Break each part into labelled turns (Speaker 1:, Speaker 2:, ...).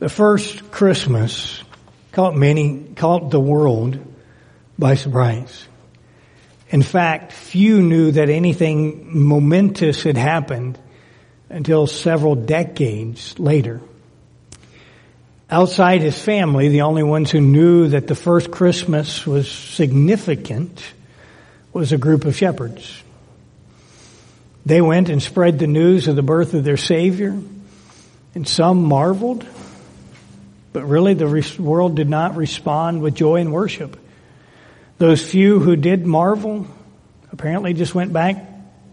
Speaker 1: The first Christmas caught the world by surprise. In fact, few knew that anything momentous had happened until several decades later. Outside his family, the only ones who knew that the first Christmas was significant was a group of shepherds. They went and spread the news of the birth of their Savior, and some marveled, but really the world did not respond with joy and worship. Those few who did marvel apparently just soon went back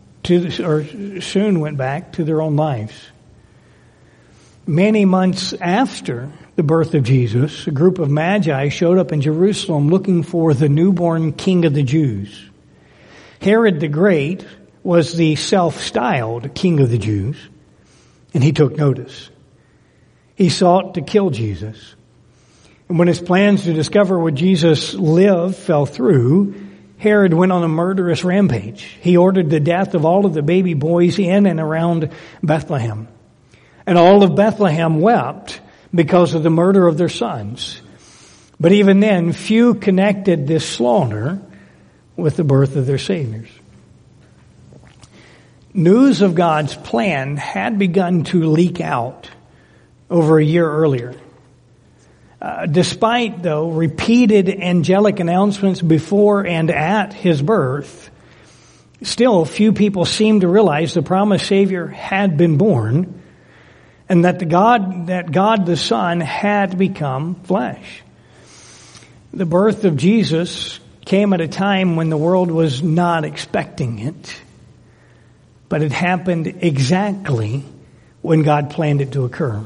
Speaker 1: to their own lives. Many months after the birth of Jesus, a group of magi showed up in Jerusalem looking for the newborn King of the Jews. Herod the Great was the self-styled King of the Jews, and he took notice. He sought to kill Jesus. And when his plans to discover where Jesus lived fell through, Herod went on a murderous rampage. He ordered the death of all of the baby boys in and around Bethlehem. And all of Bethlehem wept because of the murder of their sons. But even then, few connected this slaughter with the birth of their saviors. News of God's plan had begun to leak out over a year earlier. Despite, though, repeated angelic announcements before and at his birth, still few people seemed to realize the promised Savior had been born and that God the Son had become flesh. The birth of Jesus came at a time when the world was not expecting it, but it happened exactly when God planned it to occur.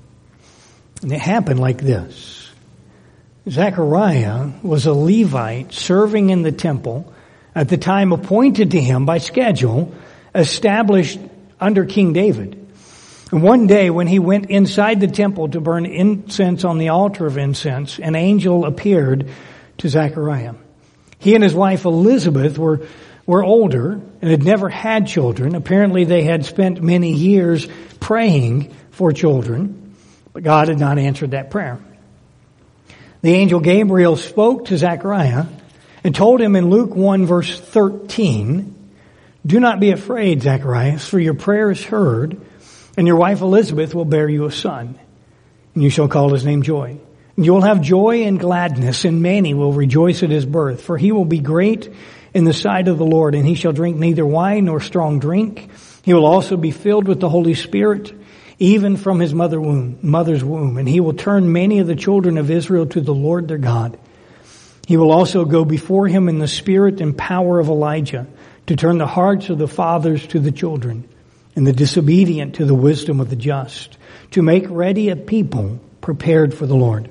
Speaker 1: And it happened like this. Zechariah was a Levite serving in the temple at the time appointed to him by schedule, established under King David. And one day when he went inside the temple to burn incense on the altar of incense, an angel appeared to Zechariah. He and his wife Elizabeth were older and had never had children. Apparently they had spent many years praying for children. But God had not answered that prayer. The angel Gabriel spoke to Zechariah and told him in Luke 1 verse 13, "Do not be afraid, Zacharias, for your prayer is heard, and your wife Elizabeth will bear you a son, and you shall call his name Joy. And you will have joy and gladness, and many will rejoice at his birth, for he will be great in the sight of the Lord, and he shall drink neither wine nor strong drink. He will also be filled with the Holy Spirit, even from his mother's womb. And he will turn many of the children of Israel to the Lord their God. He will also go before him in the spirit and power of Elijah, to turn the hearts of the fathers to the children, and the disobedient to the wisdom of the just, to make ready a people prepared for the Lord."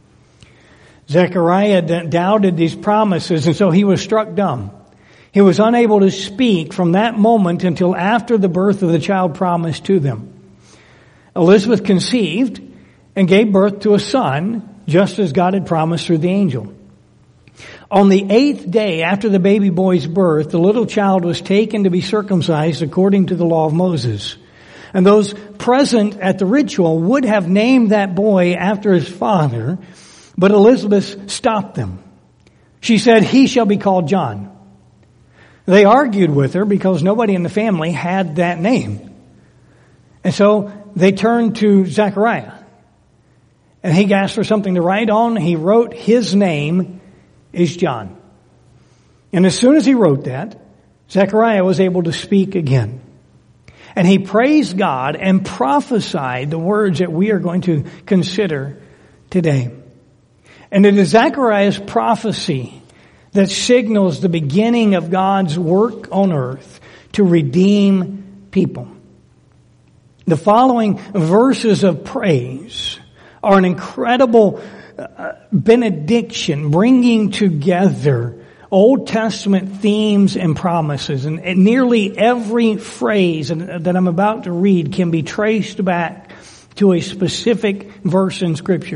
Speaker 1: Zechariah doubted these promises, and so he was struck dumb. He was unable to speak from that moment until after the birth of the child promised to them. Elizabeth conceived and gave birth to a son, just as God had promised through the angel. On the 8th day after the baby boy's birth, the little child was taken to be circumcised according to the law of Moses. And those present at the ritual would have named that boy after his father, but Elizabeth stopped them. She said, "He shall be called John." They argued with her because nobody in the family had that name. And so they turned to Zechariah. And he asked for something to write on. He wrote, "His name is John." And as soon as he wrote that, Zechariah was able to speak again. And he praised God and prophesied the words that we are going to consider today. And it is Zechariah's prophecy that signals the beginning of God's work on earth to redeem people. The following verses of praise are an incredible benediction, bringing together Old Testament themes and promises. And nearly every phrase that I'm about to read can be traced back to a specific verse in Scripture.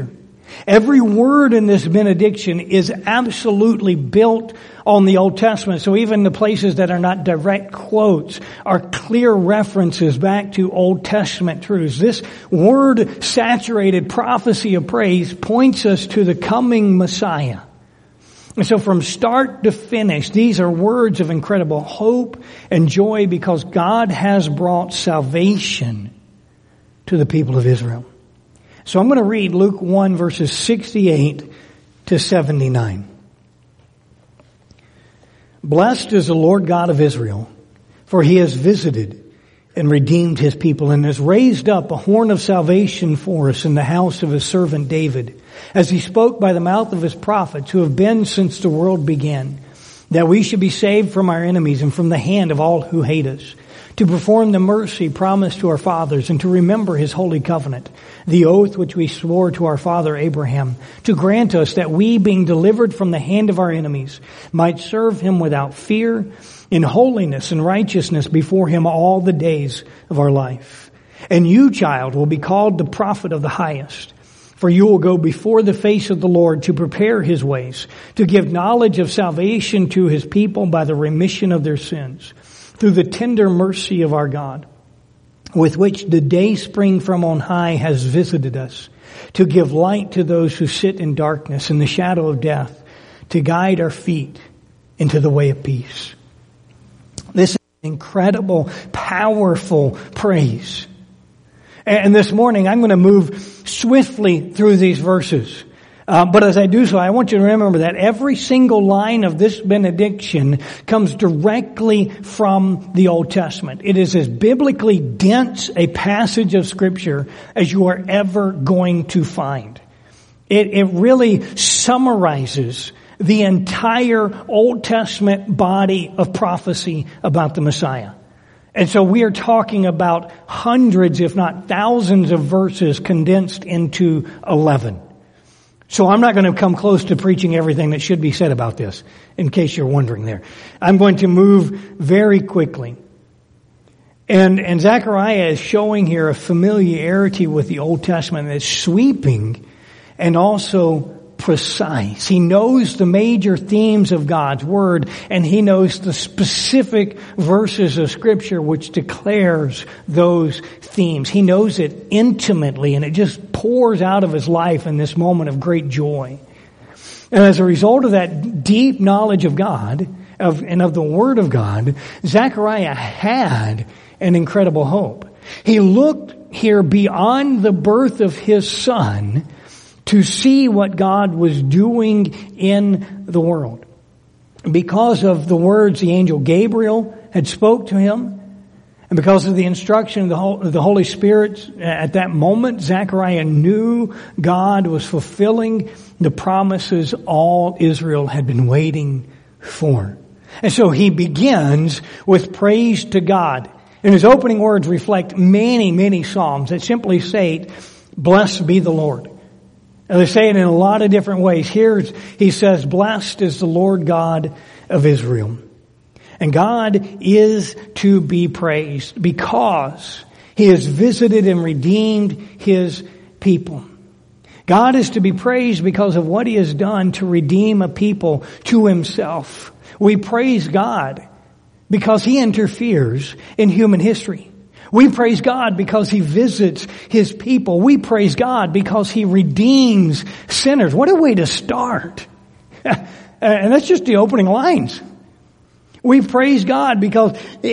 Speaker 1: Every word in this benediction is absolutely built on the Old Testament. So even the places that are not direct quotes are clear references back to Old Testament truths. This word-saturated prophecy of praise points us to the coming Messiah. And so from start to finish, these are words of incredible hope and joy because God has brought salvation to the people of Israel. So I'm going to read Luke 1 verses 68 to 79. Blessed is the Lord God of Israel, for he has visited and redeemed his people and has raised up a horn of salvation for us in the house of his servant David, as he spoke by the mouth of his prophets who have been since the world began, that we should be saved from our enemies and from the hand of all who hate us, to perform the mercy promised to our fathers and to remember his holy covenant, the oath which we swore to our father Abraham, to grant us that we, being delivered from the hand of our enemies, might serve him without fear, in holiness and righteousness before him all the days of our life. And you, child, will be called the prophet of the highest, for you will go before the face of the Lord to prepare his ways, to give knowledge of salvation to his people by the remission of their sins, through the tender mercy of our God, with which the day spring from on high has visited us, to give light to those who sit in darkness and the shadow of death, to guide our feet into the way of peace. This is incredible, powerful praise. And this morning I'm going to move swiftly through these verses. But as I do so, I want you to remember that every single line of this benediction comes directly from the Old Testament. It is as biblically dense a passage of Scripture as you are ever going to find. It really summarizes the entire Old Testament body of prophecy about the Messiah. And so we are talking about hundreds, if not thousands of verses condensed into 11. So I'm not going to come close to preaching everything that should be said about this, in case you're wondering there. I'm going to move very quickly. And Zechariah is showing here a familiarity with the Old Testament that's sweeping and also precise. He knows the major themes of God's Word, and he knows the specific verses of Scripture which declares those themes. He knows it intimately, and it just pours out of his life in this moment of great joy. And as a result of that deep knowledge of God and of the Word of God, Zechariah had an incredible hope. He looked here beyond the birth of his son to see what God was doing in the world. Because of the words the angel Gabriel had spoke to him, and because of the instruction of the Holy Spirit at that moment, Zechariah knew God was fulfilling the promises all Israel had been waiting for. And so he begins with praise to God. And his opening words reflect many, many psalms that simply say, "Blessed be the Lord." And they say it in a lot of different ways. Here he says, "Blessed is the Lord God of Israel." And God is to be praised because he has visited and redeemed his people. God is to be praised because of what he has done to redeem a people to himself. We praise God because he interferes in human history. We praise God because he visits his people. We praise God because he redeems sinners. What a way to start. And that's just the opening lines. We praise God because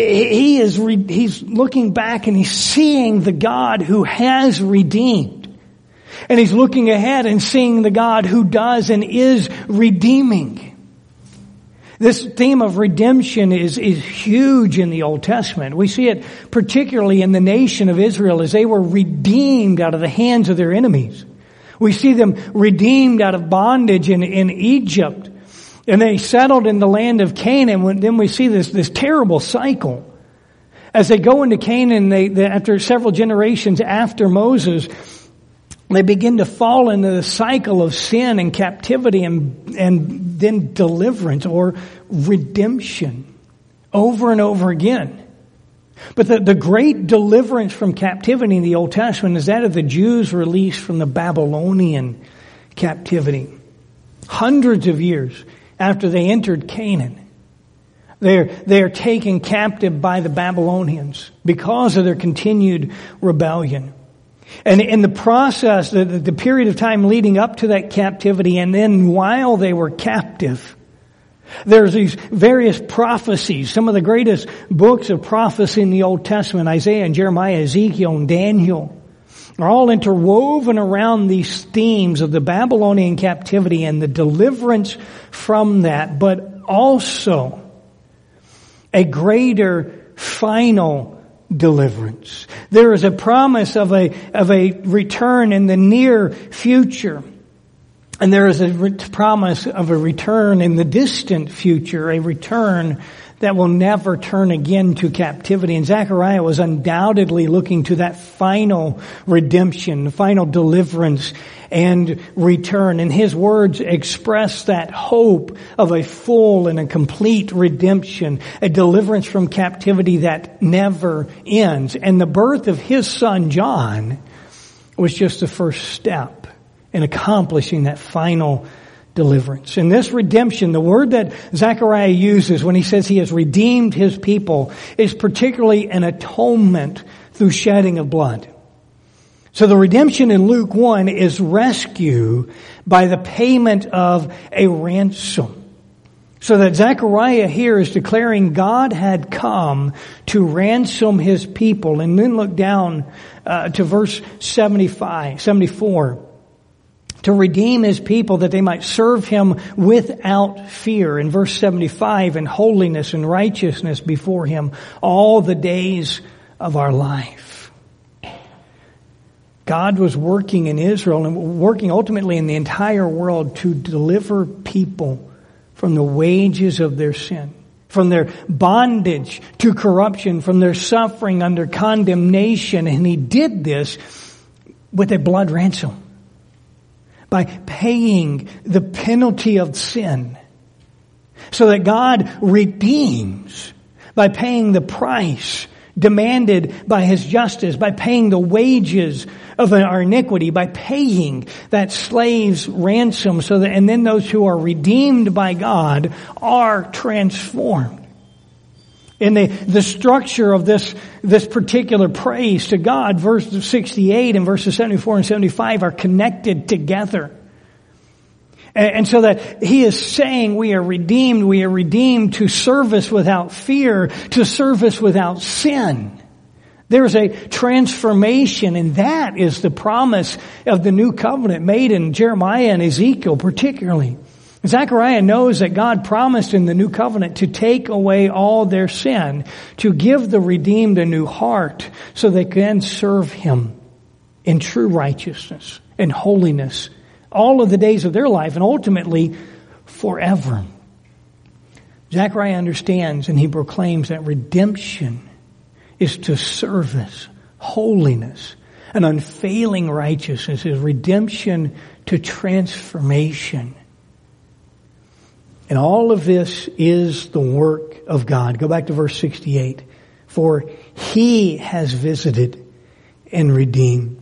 Speaker 1: he's looking back and he's seeing the God who has redeemed. And he's looking ahead and seeing the God who does and is redeeming. This theme of redemption is huge in the Old Testament. We see it particularly in the nation of Israel as they were redeemed out of the hands of their enemies. We see them redeemed out of bondage in Egypt. And they settled in the land of Canaan. Then we see this terrible cycle. As they go into Canaan, after several generations after Moses, they begin to fall into the cycle of sin and captivity and then deliverance or redemption over and over again. But the great deliverance from captivity in the Old Testament is that of the Jews released from the Babylonian captivity. Hundreds of years after they entered Canaan, they are taken captive by the Babylonians because of their continued rebellion. And in the process, the period of time leading up to that captivity, and then while they were captive, there's these various prophecies. Some of the greatest books of prophecy in the Old Testament, Isaiah and Jeremiah, Ezekiel and Daniel, are all interwoven around these themes of the Babylonian captivity and the deliverance from that, but also a greater final deliverance. There is a promise of a return in the near future. And there is a promise of a return in the distant future, a return that will never turn again to captivity. And Zechariah was undoubtedly looking to that final redemption, final deliverance and return. And his words express that hope of a full and a complete redemption, a deliverance from captivity that never ends. And the birth of his son John was just the first step in accomplishing that final deliverance. In this redemption, the word that Zechariah uses when he says he has redeemed his people is particularly an atonement through shedding of blood. So the redemption in Luke 1 is rescue by the payment of a ransom. So that Zechariah here is declaring God had come to ransom his people. And then look down to verse 74. To redeem his people that they might serve him without fear. In verse 75, in holiness and righteousness before him all the days of our life. God was working in Israel and working ultimately in the entire world to deliver people from the wages of their sin, from their bondage to corruption, from their suffering under condemnation. And he did this with a blood ransom. By paying the penalty of sin. So that God redeems by paying the price demanded by his justice, by paying the wages of our iniquity, by paying that slave's ransom, so that, and then those who are redeemed by God are transformed. In the structure of this particular praise to God, verse 68 and verses 74 and 75 are connected together. And so that he is saying we are redeemed to service without fear, to service without sin. There's a transformation, and that is the promise of the new covenant made in Jeremiah and Ezekiel particularly. Zechariah knows that God promised in the new covenant to take away all their sin, to give the redeemed a new heart so they can serve him in true righteousness and holiness all of the days of their life and ultimately forever. Zechariah understands and he proclaims that redemption is to service, holiness, and unfailing righteousness is redemption to transformation. And all of this is the work of God. Go back to verse 68. For he has visited and redeemed.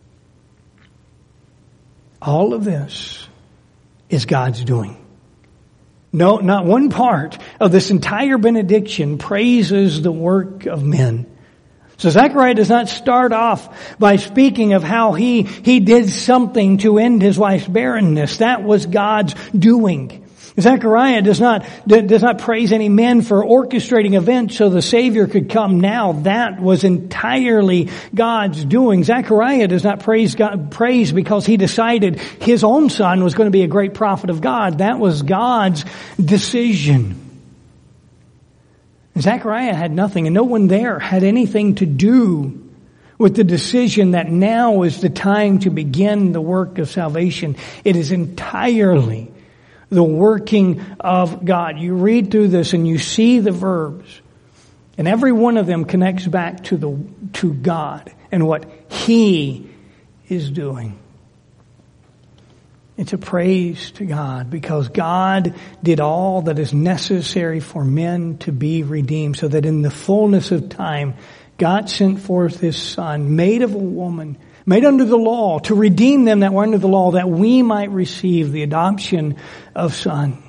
Speaker 1: All of this is God's doing. No, not one part of this entire benediction praises the work of men. So Zechariah does not start off by speaking of how he did something to end his wife's barrenness. That was God's doing. Zechariah does not praise any men for orchestrating events so the Savior could come now. That was entirely God's doing. Zechariah does not praise because he decided his own son was going to be a great prophet of God. That was God's decision. Zechariah had nothing, and no one there had anything to do with the decision that now is the time to begin the work of salvation. It is entirely the working of God. You read through this and you see the verbs, and every one of them connects back to God and what he is doing. It's a praise to God because God did all that is necessary for men to be redeemed, so that in the fullness of time, God sent forth his son, made of a woman, made under the law, to redeem them that were under the law, that we might receive the adoption of sons.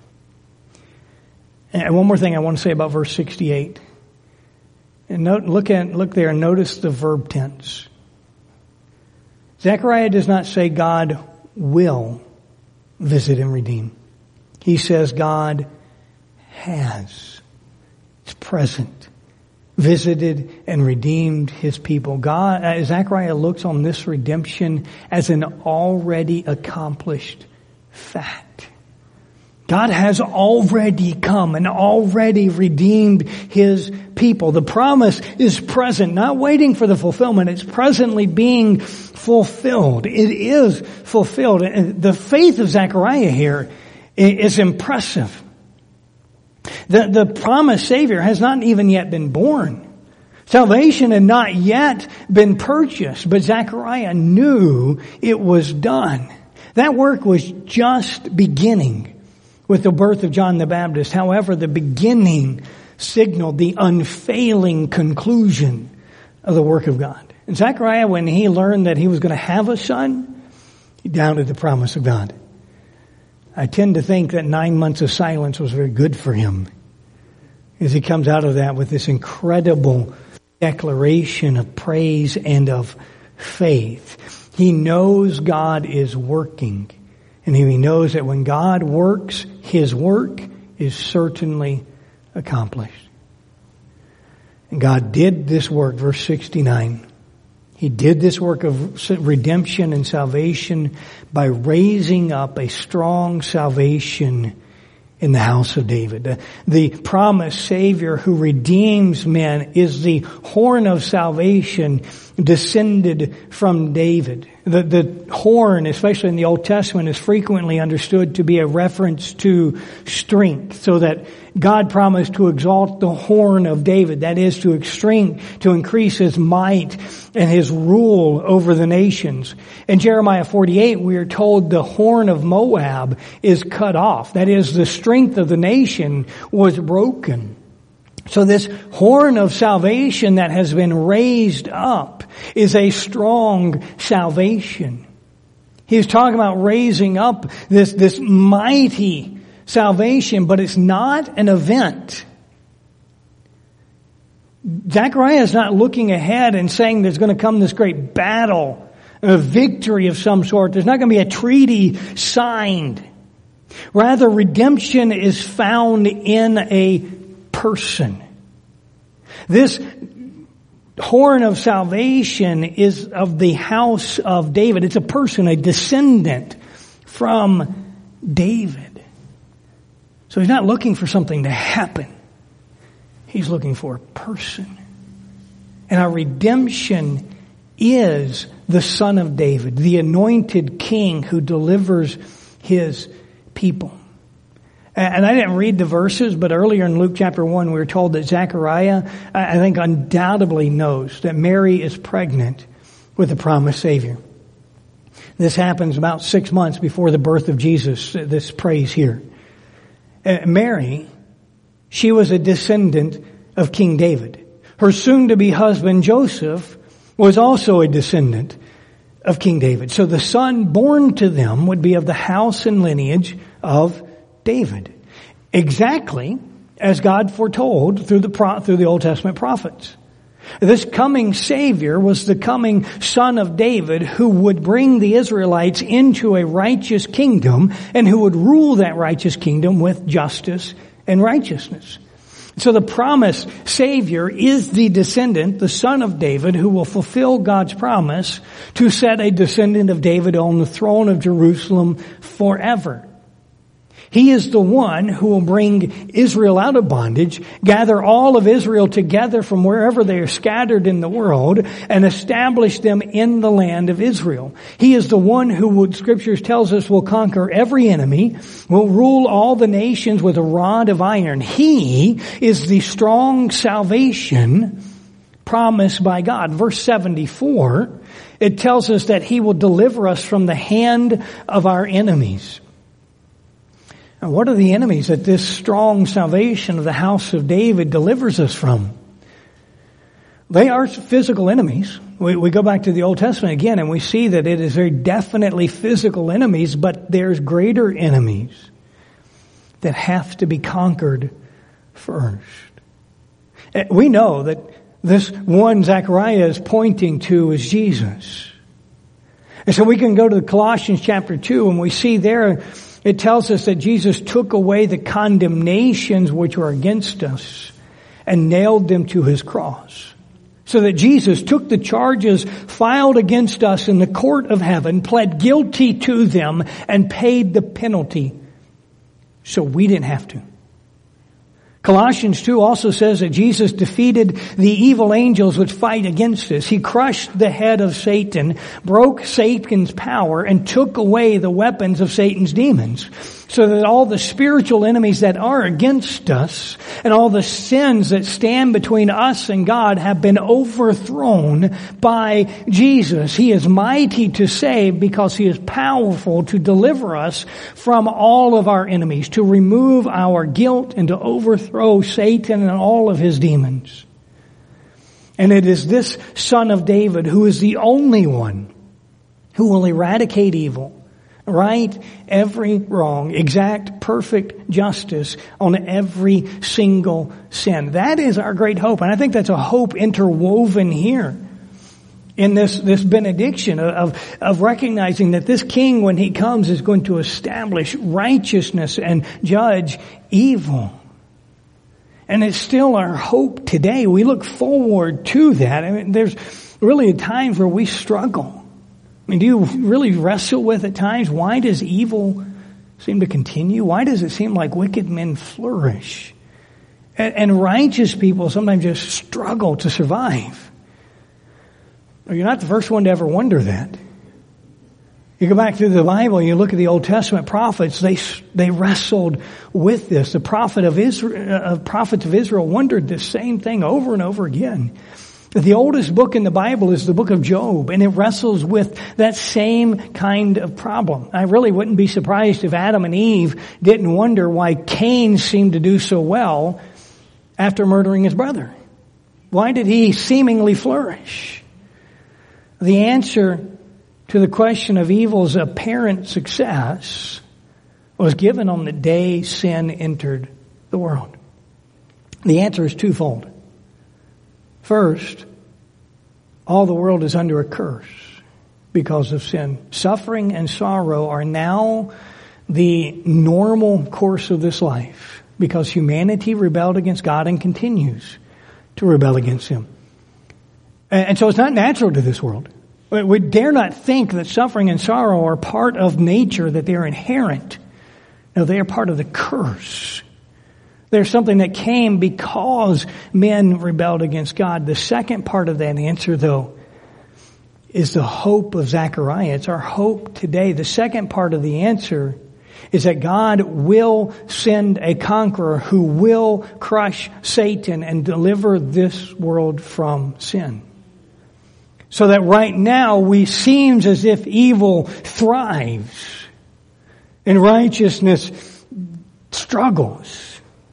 Speaker 1: And one more thing I want to say about verse 68. And look there and notice the verb tense. Zechariah does not say God will visit and redeem. He says God has. It's present. Visited and redeemed his people. Zechariah looks on this redemption as an already accomplished fact. God has already come and already redeemed his people. The promise is present, not waiting for the fulfillment. It's presently being fulfilled. It is fulfilled. And the faith of Zechariah here is impressive. The promised Savior has not even yet been born. Salvation had not yet been purchased, but Zechariah knew it was done. That work was just beginning with the birth of John the Baptist. However, the beginning signaled the unfailing conclusion of the work of God. And Zechariah, when he learned that he was going to have a son, he doubted the promise of God. I tend to think that 9 months of silence was very good for him, as he comes out of that with this incredible declaration of praise and of faith. He knows God is working. And he knows that when God works, his work is certainly accomplished. And God did this work, verse 69. He did this work of redemption and salvation by raising up a strong salvation in the house of David. The promised Savior who redeems men is the horn of salvation descended from David. The horn, especially in the Old Testament, is frequently understood to be a reference to strength, so that God promised to exalt the horn of David, that is, to increase his might and his rule over the nations. In Jeremiah 48, we are told the horn of Moab is cut off. That is, the strength of the nation was broken. So this horn of salvation that has been raised up is a strong salvation. He's talking about raising up this mighty salvation, but it's not an event. Zechariah is not looking ahead and saying there's going to come this great battle, a victory of some sort. There's not going to be a treaty signed. Rather, redemption is found in a person. This horn of salvation is of the house of David. It's a person, a descendant from David. So he's not looking for something to happen. He's looking for a person. And our redemption is the Son of David, the anointed king who delivers his people. And I didn't read the verses, but earlier in Luke chapter 1, we were told that Zechariah, I think, undoubtedly knows that Mary is pregnant with the promised Savior. This happens about 6 months before the birth of Jesus, this praise here. Mary, she was a descendant of King David. Her soon-to-be husband, Joseph, was also a descendant of King David. So the son born to them would be of the house and lineage of David, exactly as God foretold through the Old Testament prophets. This coming Savior was the coming Son of David who would bring the Israelites into a righteous kingdom and who would rule that righteous kingdom with justice and righteousness. So the promised Savior is the descendant, the Son of David, who will fulfill God's promise to set a descendant of David on the throne of Jerusalem forever. He is the one who will bring Israel out of bondage, gather all of Israel together from wherever they are scattered in the world, and establish them in the land of Israel. He is the one who, Scriptures tells us, will conquer every enemy, will rule all the nations with a rod of iron. He is the strong salvation promised by God. Verse 74, it tells us that He will deliver us from the hand of our enemies. Now, what are the enemies that this strong salvation of the house of David delivers us from? They are physical enemies. We go back to the Old Testament again and we see that it is very definitely physical enemies, but there's greater enemies that have to be conquered first. We know that this one Zechariah is pointing to is Jesus. And so we can go to Colossians chapter 2 and we see there it tells us that Jesus took away the condemnations which were against us and nailed them to his cross. So that Jesus took the charges filed against us in the court of heaven, pled guilty to them, and paid the penalty so we didn't have to. Colossians 2 also says that Jesus defeated the evil angels which fight against us. He crushed the head of Satan, broke Satan's power, and took away the weapons of Satan's demons. So that all the spiritual enemies that are against us and all the sins that stand between us and God have been overthrown by Jesus. He is mighty to save because he is powerful to deliver us from all of our enemies, to remove our guilt and to overthrow Satan and all of his demons. And it is this Son of David who is the only one who will eradicate evil, right every wrong, exact perfect justice on every single sin. That is our great hope. And I think that's a hope interwoven here in this benediction of recognizing that this king, when he comes, is going to establish righteousness and judge evil. And it's still our hope today. We look forward to that. I mean, there's really times where we struggle. I mean, do you really wrestle with at times, why does evil seem to continue? Why does it seem like wicked men flourish? And righteous people sometimes just struggle to survive. You're not the first one to ever wonder that. You go back through the Bible, you look at the Old Testament prophets, they wrestled with this. The prophets of Israel wondered the same thing over and over again. The oldest book in the Bible is the book of Job, and it wrestles with that same kind of problem. I really wouldn't be surprised if Adam and Eve didn't wonder why Cain seemed to do so well after murdering his brother. Why did he seemingly flourish? The answer to the question of evil's apparent success was given on the day sin entered the world. The answer is twofold. First, all the world is under a curse because of sin. Suffering and sorrow are now the normal course of this life because humanity rebelled against God and continues to rebel against him. And so it's not natural to this world. We dare not think that suffering and sorrow are part of nature, that they are inherent. No, they are part of the curse. There's something that came because men rebelled against God. The second part of that answer, though, is the hope of Zechariah. It's our hope today. The second part of the answer is that God will send a conqueror who will crush Satan and deliver this world from sin. So that right now we seems as if evil thrives and righteousness struggles.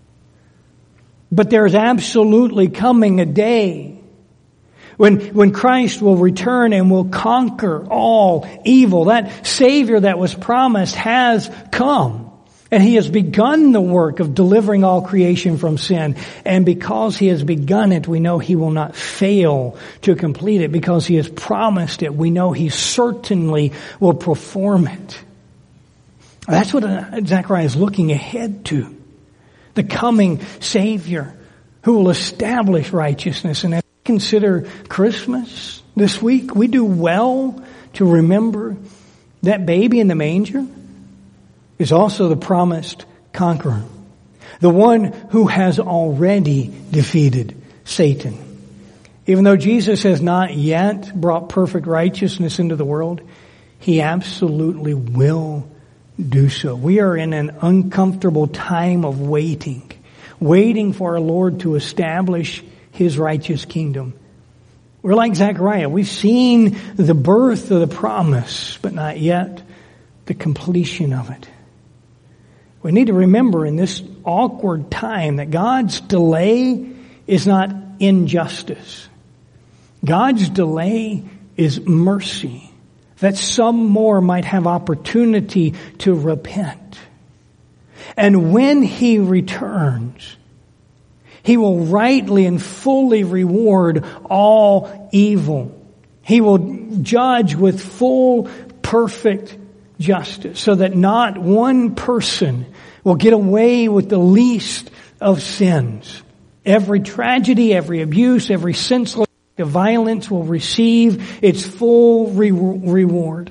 Speaker 1: But there's absolutely coming a day when Christ will return and will conquer all evil. That Savior that was promised has come. And he has begun the work of delivering all creation from sin. And because he has begun it, we know he will not fail to complete it. Because he has promised it, we know he certainly will perform it. That's what Zechariah is looking ahead to. The coming Savior who will establish righteousness. And as we consider Christmas this week, we do well to remember that baby in the manger is also the promised conqueror. The one who has already defeated Satan. Even though Jesus has not yet brought perfect righteousness into the world, he absolutely will do so. We are in an uncomfortable time of waiting for our Lord to establish his righteous kingdom. We're like Zechariah. We've seen the birth of the promise, but not yet the completion of it. We need to remember in this awkward time that God's delay is not injustice. God's delay is mercy, that some more might have opportunity to repent. And when He returns, He will rightly and fully reward all evil. He will judge with full, perfect justice, so that not one person will get away with the least of sins. Every tragedy, every abuse, every senseless act of violence will receive its full reward.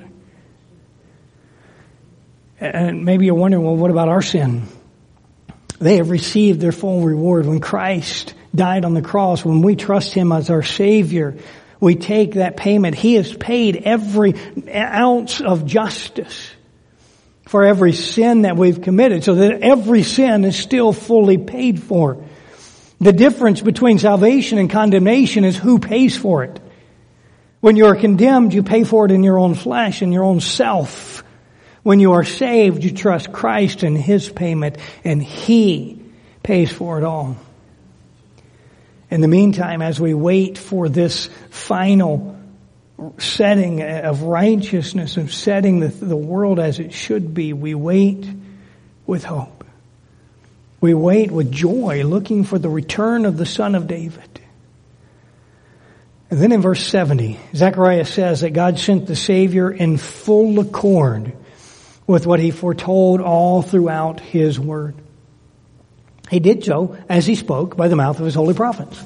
Speaker 1: And maybe you're wondering, well, what about our sin? They have received their full reward. When Christ died on the cross, when we trust Him as our Savior, we take that payment. He has paid every ounce of justice for every sin that we've committed, so that every sin is still fully paid for. The difference between salvation and condemnation is who pays for it. When you are condemned, you pay for it in your own flesh, in your own self. When you are saved, you trust Christ and His payment, and He pays for it all. In the meantime, as we wait for this final setting of righteousness, of setting the world as it should be, we wait with hope. We wait with joy, looking for the return of the Son of David. And then in verse 70, Zechariah says that God sent the Savior in full accord with what He foretold all throughout His Word. He did so as He spoke by the mouth of His holy prophets.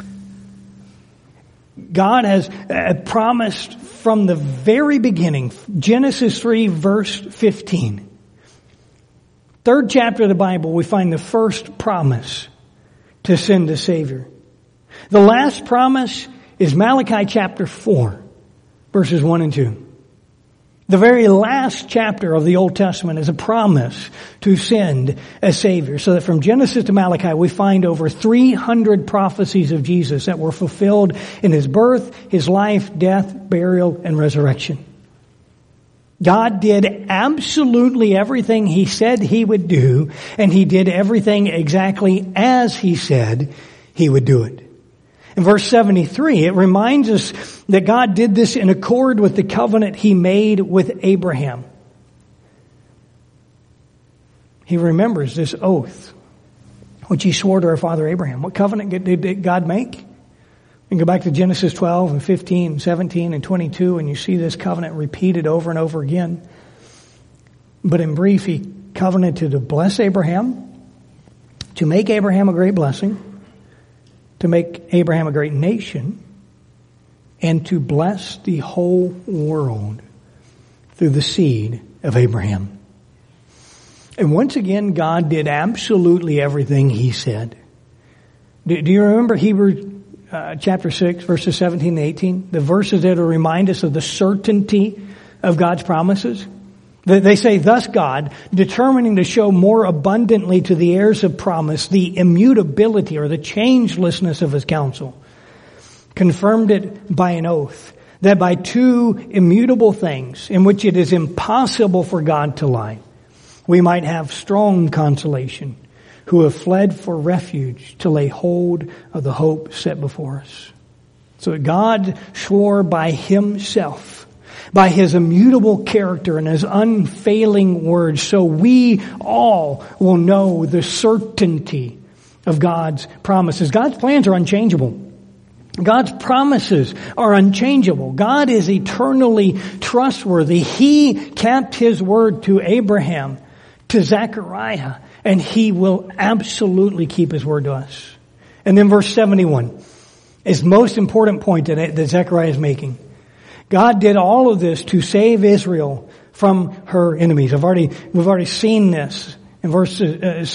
Speaker 1: God has promised from the very beginning, Genesis 3 verse 15. Third chapter of the Bible, we find the first promise to send a Savior. The last promise is Malachi chapter 4, verses 1 and 2. The very last chapter of the Old Testament is a promise to send a Savior. So that from Genesis to Malachi, we find over 300 prophecies of Jesus that were fulfilled in His birth, His life, death, burial, and resurrection. God did absolutely everything He said He would do, and He did everything exactly as He said He would do it. In verse 73, it reminds us that God did this in accord with the covenant He made with Abraham. He remembers this oath which He swore to our father Abraham. What covenant did God make? You can go back to Genesis 12 and 15 and 17 and 22 and you see this covenant repeated over and over again. But in brief, He covenanted to bless Abraham, to make Abraham a great blessing, to make Abraham a great nation, and to bless the whole world through the seed of Abraham. And once again, God did absolutely everything He said. Do you remember Hebrews chapter 6, verses 17 and 18? The verses that will remind us of the certainty of God's promises. They say, thus God, determining to show more abundantly to the heirs of promise the immutability or the changelessness of His counsel, confirmed it by an oath, that by two immutable things in which it is impossible for God to lie, we might have strong consolation, who have fled for refuge to lay hold of the hope set before us. So God swore by Himself, by His immutable character and His unfailing word, so we all will know the certainty of God's promises. God's plans are unchangeable. God's promises are unchangeable. God is eternally trustworthy. He kept His word to Abraham, to Zechariah, and He will absolutely keep His word to us. And then verse 71 is the most important point that Zechariah is making. God did all of this to save Israel from her enemies. We've already seen this in verses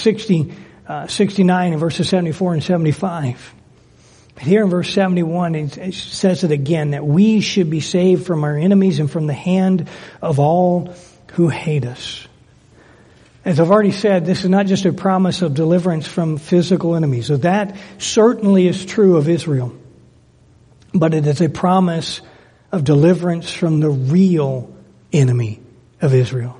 Speaker 1: 69 and verses 74 and 75. But here in verse 71, it says it again, that we should be saved from our enemies and from the hand of all who hate us. As I've already said, this is not just a promise of deliverance from physical enemies. So that certainly is true of Israel. But it is a promise of deliverance from the real enemy of Israel,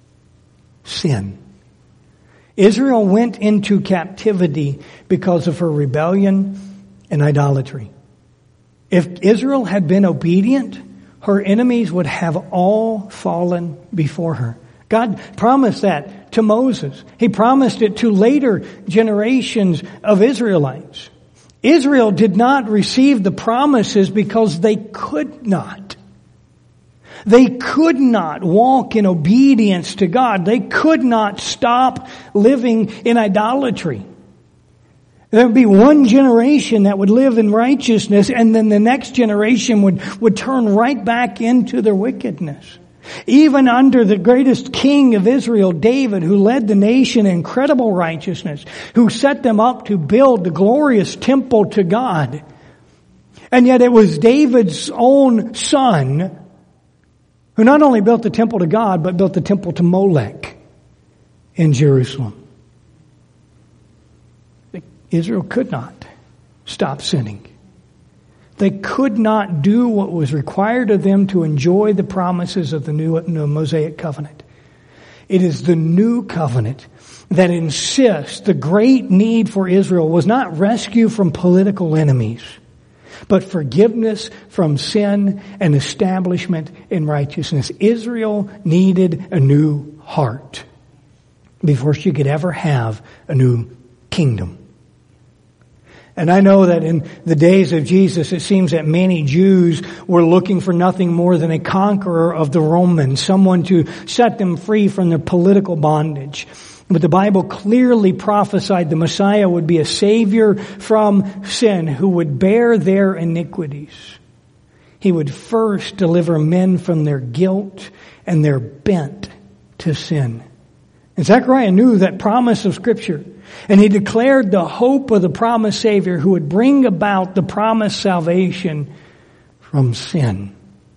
Speaker 1: sin. Israel went into captivity because of her rebellion and idolatry. If Israel had been obedient, her enemies would have all fallen before her. God promised that to Moses. He promised it to later generations of Israelites. Israel did not receive the promises because they could not. They could not walk in obedience to God. They could not stop living in idolatry. There would be one generation that would live in righteousness, and then the next generation would turn right back into their wickedness. Even under the greatest king of Israel, David, who led the nation in incredible righteousness, who set them up to build the glorious temple to God. And yet it was David's own son who not only built the temple to God, but built the temple to Molech in Jerusalem. Israel could not stop sinning. They could not do what was required of them to enjoy the promises of the new Mosaic covenant. It is the new covenant that insists the great need for Israel was not rescue from political enemies, but forgiveness from sin and establishment in righteousness. Israel needed a new heart before she could ever have a new kingdom. And I know that in the days of Jesus, it seems that many Jews were looking for nothing more than a conqueror of the Romans, someone to set them free from their political bondage. But the Bible clearly prophesied the Messiah would be a savior from sin who would bear their iniquities. He would first deliver men from their guilt and their bent to sin. And Zechariah knew that promise of Scripture. And he declared the hope of the promised Savior who would bring about the promised salvation from sin.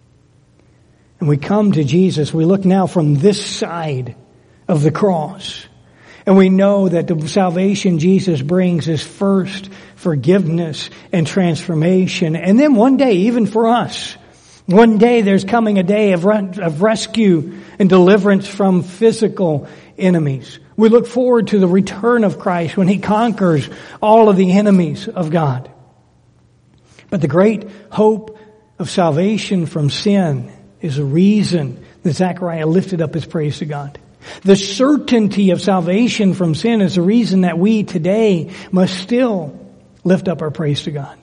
Speaker 1: And we come to Jesus. We look now from this side of the cross. And we know that the salvation Jesus brings is first forgiveness and transformation. And then one day, even for us, one day there's coming a day of rescue and deliverance from physical enemies. We look forward to the return of Christ when He conquers all of the enemies of God. But the great hope of salvation from sin is a reason that Zechariah lifted up his praise to God. The certainty of salvation from sin is the reason that we today must still lift up our praise to God.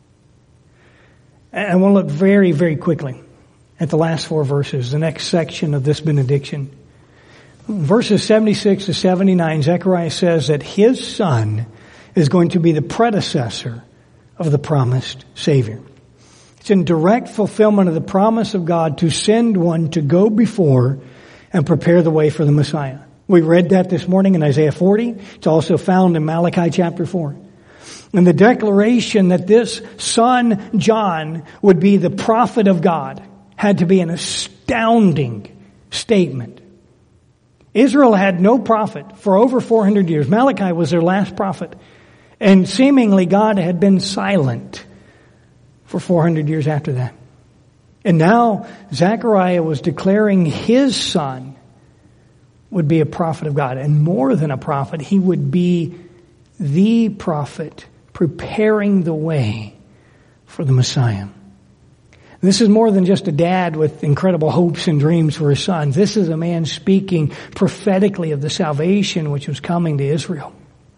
Speaker 1: And I want to look very, very quickly at the last 4 verses, the next section of this benediction. Verses 76 to 79, Zechariah says that his son is going to be the predecessor of the promised Savior. It's in direct fulfillment of the promise of God to send one to go before and prepare the way for the Messiah. We read that this morning in Isaiah 40. It's also found in Malachi chapter 4. And the declaration that this son, John, would be the prophet of God had to be an astounding statement. Israel had no prophet for over 400 years. Malachi was their last prophet. And seemingly God had been silent for 400 years after that. And now Zechariah was declaring his son would be a prophet of God. And more than a prophet, he would be the prophet preparing the way for the Messiah. This is more than just a dad with incredible hopes and dreams for his sons. This is a man speaking prophetically of the salvation which was coming to Israel.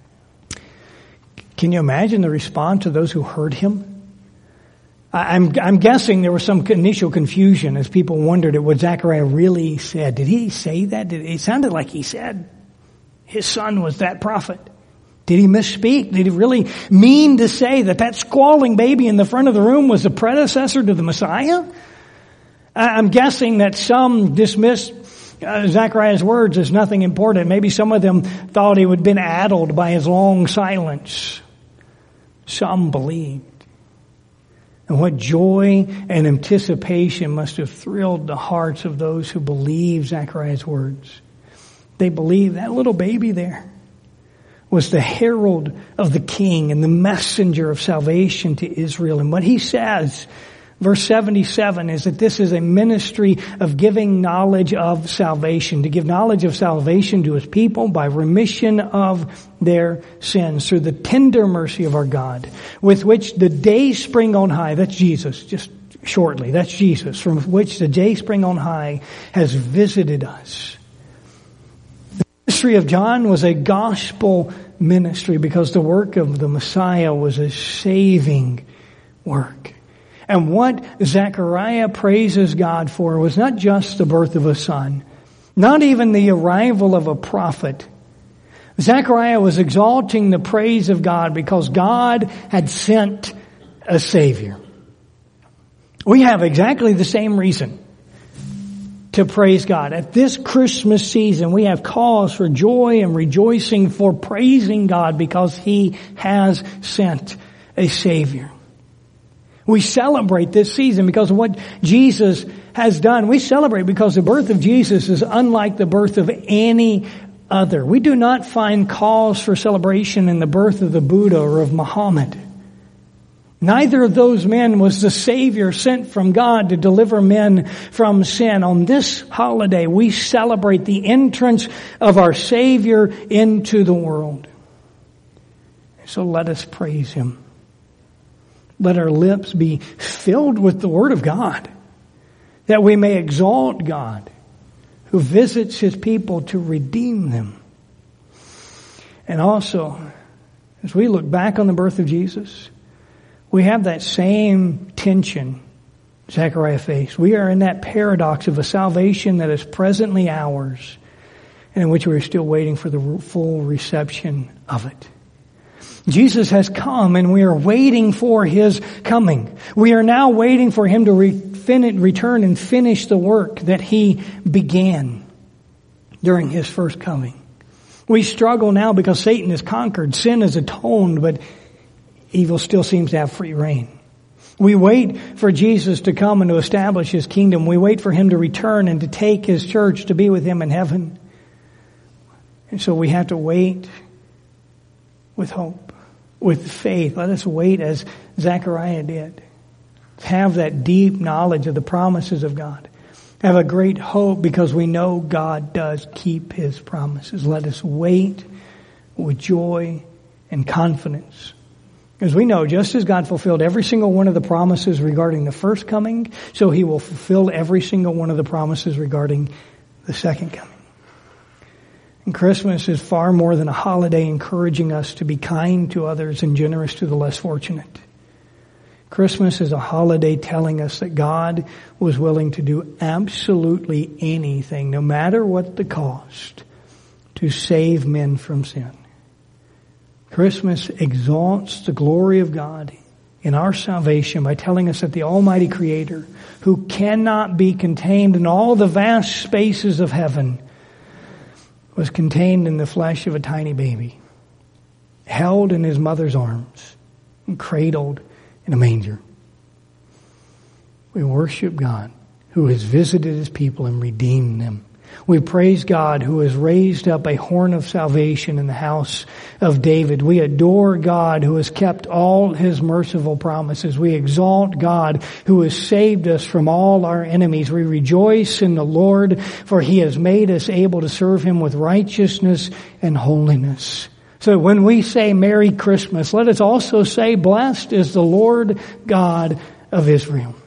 Speaker 1: Can you imagine the response of those who heard him? I'm guessing there was some initial confusion as people wondered at what Zechariah really said. Did he say that? It sounded like he said his son was that prophet. Did he misspeak? Did he really mean to say that squalling baby in the front of the room was the predecessor to the Messiah? I'm guessing that some dismissed Zechariah's words as nothing important. Maybe some of them thought he would have been addled by his long silence. Some believed. And what joy and anticipation must have thrilled the hearts of those who believed Zechariah's words. They believed that little baby there was the herald of the king and the messenger of salvation to Israel. And what he says, Verse 77 is that this is a ministry of giving knowledge of salvation, to give knowledge of salvation to His people by remission of their sins through the tender mercy of our God, with which the day spring on high, that's Jesus, just shortly, that's Jesus, from which the day spring on high has visited us. The ministry of John was a gospel ministry because the work of the Messiah was a saving work. And what Zechariah praises God for was not just the birth of a son, not even the arrival of a prophet. Zechariah was exalting the praise of God because God had sent a Savior. We have exactly the same reason to praise God. At this Christmas season, we have cause for joy and rejoicing for praising God because He has sent a Savior. We celebrate this season because of what Jesus has done. We celebrate because the birth of Jesus is unlike the birth of any other. We do not find cause for celebration in the birth of the Buddha or of Muhammad. Neither of those men was the Savior sent from God to deliver men from sin. On this holiday, we celebrate the entrance of our Savior into the world. So let us praise Him. Let our lips be filled with the Word of God, that we may exalt God, who visits His people to redeem them. And also, as we look back on the birth of Jesus, we have that same tension Zechariah faced. We are in that paradox of a salvation that is presently ours, and in which we are still waiting for the full reception of it. Jesus has come, and we are waiting for His coming. We are now waiting for Him to return and finish the work that He began during His first coming. We struggle now because Satan is conquered, sin is atoned, but evil still seems to have free reign. We wait for Jesus to come and to establish His kingdom. We wait for Him to return and to take His church to be with Him in heaven. And so we have to wait with hope, with faith. Let us wait as Zechariah did. Have that deep knowledge of the promises of God. Have a great hope because we know God does keep His promises. Let us wait with joy and confidence. As we know, just as God fulfilled every single one of the promises regarding the first coming, so He will fulfill every single one of the promises regarding the second coming. And Christmas is far more than a holiday encouraging us to be kind to others and generous to the less fortunate. Christmas is a holiday telling us that God was willing to do absolutely anything, no matter what the cost, to save men from sin. Christmas exalts the glory of God in our salvation by telling us that the Almighty Creator, who cannot be contained in all the vast spaces of heaven, was contained in the flesh of a tiny baby, held in His mother's arms, and cradled in a manger. We worship God, who has visited His people and redeemed them. We praise God, who has raised up a horn of salvation in the house of David. We adore God, who has kept all His merciful promises. We exalt God, who has saved us from all our enemies. We rejoice in the Lord, for He has made us able to serve Him with righteousness and holiness. So when we say Merry Christmas, let us also say, Blessed is the Lord God of Israel.